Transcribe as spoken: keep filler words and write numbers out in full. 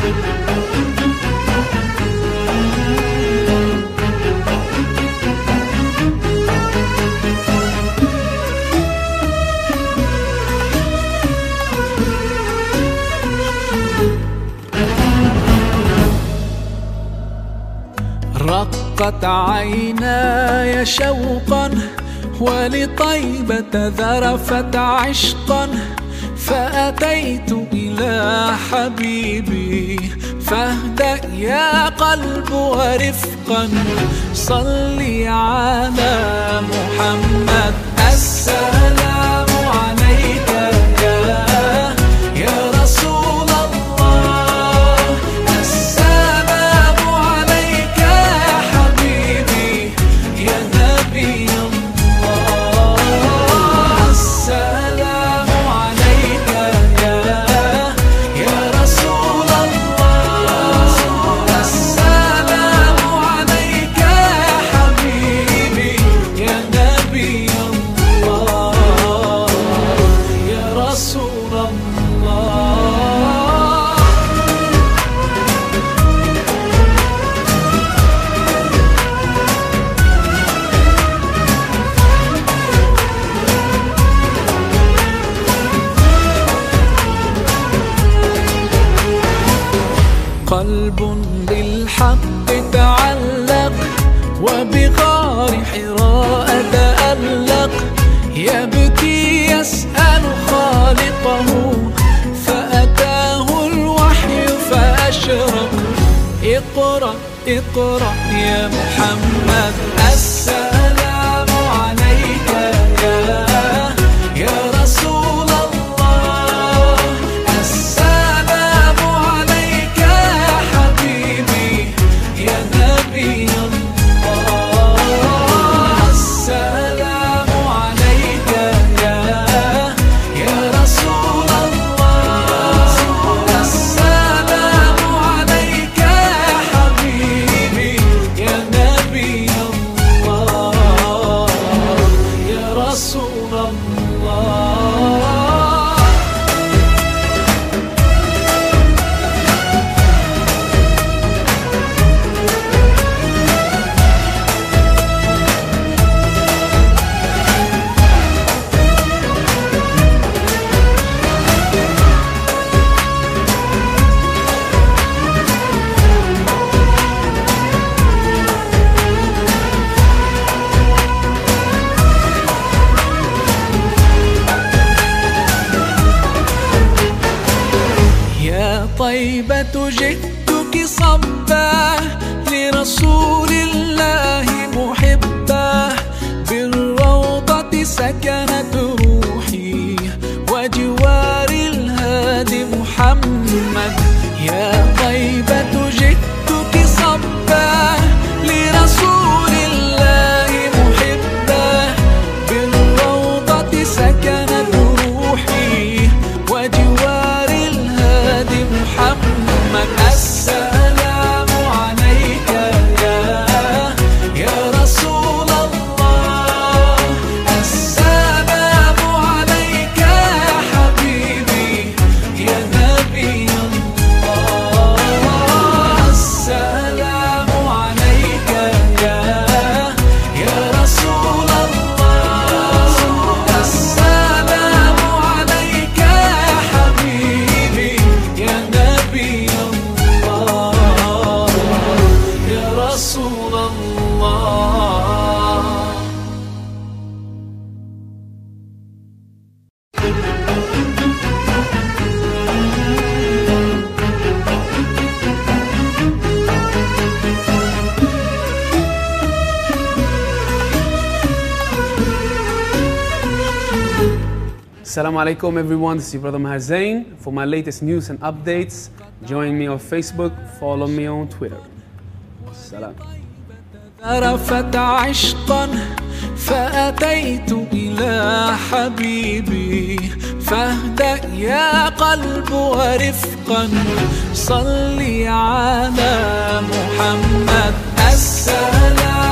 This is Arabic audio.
رقت عيناي شوقا ولطيبة ذرفت عشقا، فأتيت إلى حبيبي فاهدأ يا قلب ورفقا. صلي على محمد السلام عليك يا يا رسول الله، السلام عليك يا حبيبي يا نبي الله، السلام عليك يا يا رسول الله، السلام عليك يا حبيبي يا نبي الله يا رسول الله. قلب بالحق تعلق وبغار حراء تألق، يبكي يسأل خالقه فأتاه الوحي فأشرق. اقرأ اقرأ يا محمد السلام عليك يا يا رسول الله، السلام عليك يا حبيبي يا نبي الله، السلام عليك يا يا رسول الله، السلام عليك يا حبيبي يا نبي الله يا رسول الله. يا طيبة جئتك صبا لرسول الله محبا، بالروضة سكنت روحي وجوار الهادي محمد. يا طيبة جئتك صبا لرسول الله محبا، بالروضة سكنت روحي وجوار الهادي محمد. السلام عليك يا يا رسول الله، السلام عليك يا حبيبي يا نبي الله، السلام عليك يا يا رسول الله، السلام عليك يا حبيبي يا نبي الله يا رسول الله. Assalamu alaikum everyone, this is your brother Maher Zain. For my latest news and updates, join me on Facebook, follow me on Twitter. Salam. ذرفت عشقا فأتيت إلى حبيبي فاهدأ يا قلب ورفقا. صلي على محمد السلام